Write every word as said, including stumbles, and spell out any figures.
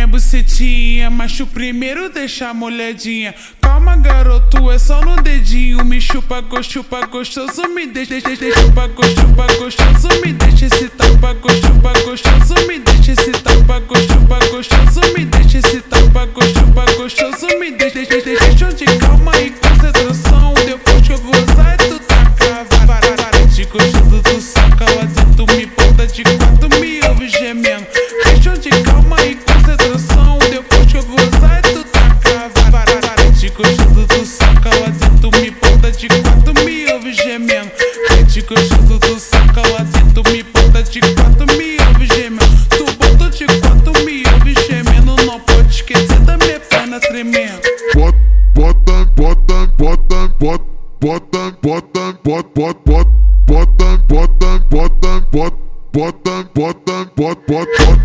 minha bucetinha, mas tu primeiro deixa molhadinha. Calma, garoto, é só no dedinho. Me chupa, gosto, chupa gostoso, me deixa, deixa, deixa, chupa, gosto, chupa gostoso, me deixa esse tapa, gosto, chupa gostoso, me deixa esse tapa, gosto, chupa gostoso, me deixa esse tapa, gosto, chupa gostoso, me deixa, deixa, deixa, deixa de calma e concentração. Depois que eu gozar, tu taca, vai, vai, de gostoso, tu saca lá dentro, me bota de quatro, me ouve gemendo. Deixa de calma e concentração. Depois que eu gozar, tu taca, vai, vai, de gostoso, tu saca lá dentro, me bota de quatro, me ouve gemendo. De gostoso, tu saca lá dentro, me bota de quatro, me ouve gemendo. Tu botou de quatro, me ouve gemendo. Não pode esquecer da minha perna tremendo. Bota, bota, bota, bota, bota, bota, bota, bota, bota, bota, bota, bota, bota, bota, bota, bota, bota.